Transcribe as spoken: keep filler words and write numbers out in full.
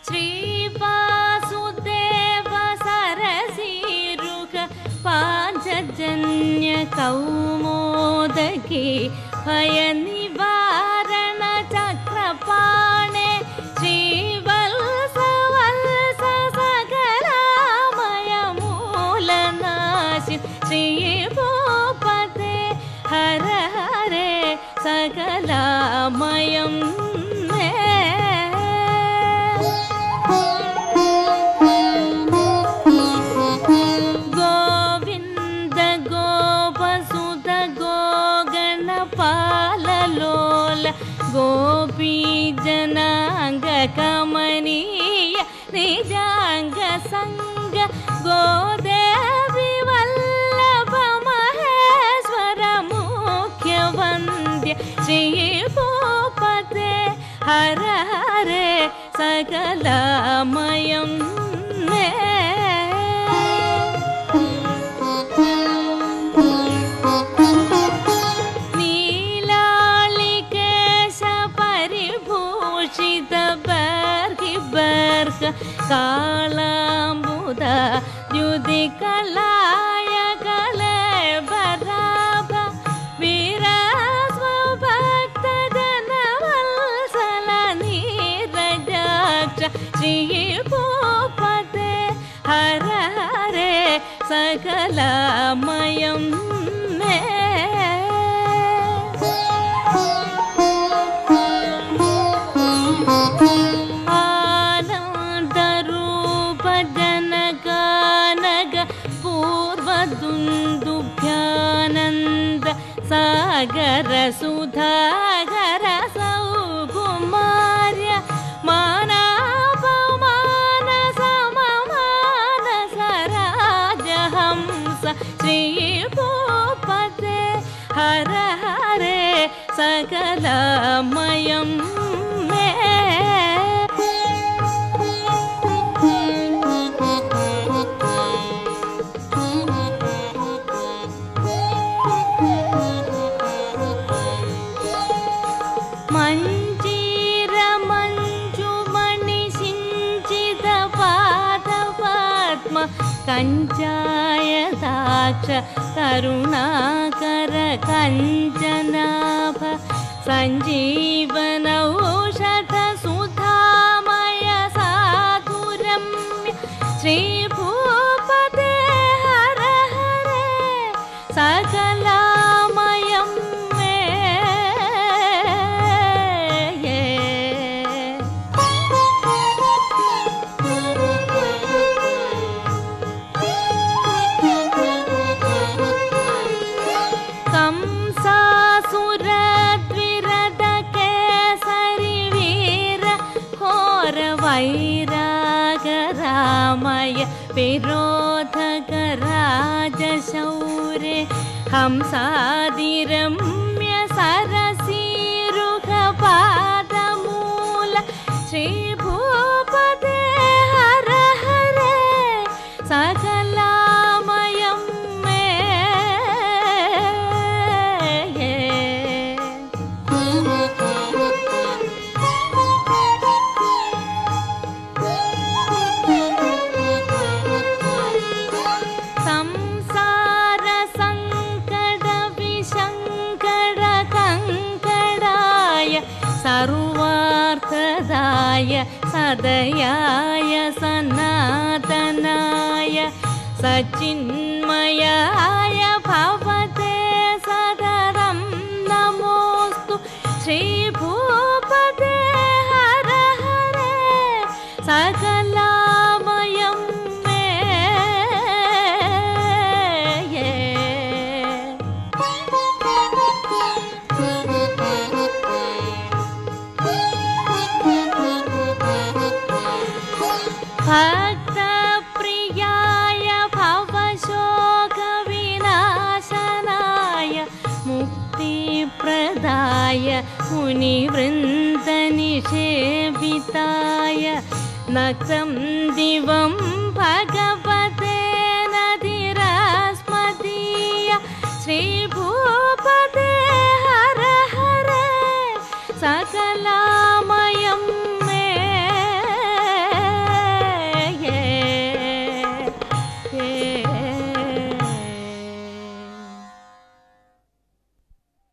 श्रीवासुदेव सरसीरुह पाञ्चजन्य कौमोदकी भयनिवारण चक्रपाणे श्रीवत्स वत्स सकलामय मूलनाशि श्रीभूपते हर हरे सकलामयं मे गोविन्द गोपसुत गोगणपाललोल गोपीजनांग कमनीय निजांग संग गोदेवी वल्लभ महेश्वर मुख्य वन्द्य श्रीभूपते हर हरे सकलामयं मे नीलालिकेश परिभूषित बर्हि बर्ह कालाम्बुद द्युतिकलाय कलेबराभ वीरस्वभक्त जनवत्सल नीरजाक्ष श्रीभूपते हर हरे सकलामयं मे आनन्दरूप जनकानग पूर्वदुन्दुभ्यानन्द सागर सुधागर सौकुमार्य मानापमान सममान सराजहंस श्रीभूपते हर हरे सकलामयं मे मंजीर मंजुमणि सिंचित पादपद्म कंचायताक्ष करुणाकर कंचनाभ संजीवन औषध सुधामय साधुरम्य श्रीभूपते हर हरे सकलामयं मे कंसासुरद्विरद केसरि वीर घोर वैरागरामय विरोधक राजशौर्य हंसादिरम्य सरसीरुह पादमूल श्रीभूपते हर हरे सकलामयं मे संसार संकट विसंकट कंकडाय सर्वार्थदाय सदयाय सनातनाय सचिन्मयाय भवते सदरं नमोस्तु श्रीभूपते हर हरे सकलामयं मे भक्त प्रियाय भवशोक विनाशनाय मुक्तिप्रदाय मुनिवृन्द निषेविताय नक्तं दिवं भगवते नदिरस्मदीय श्रीभूपते हर हरे सकला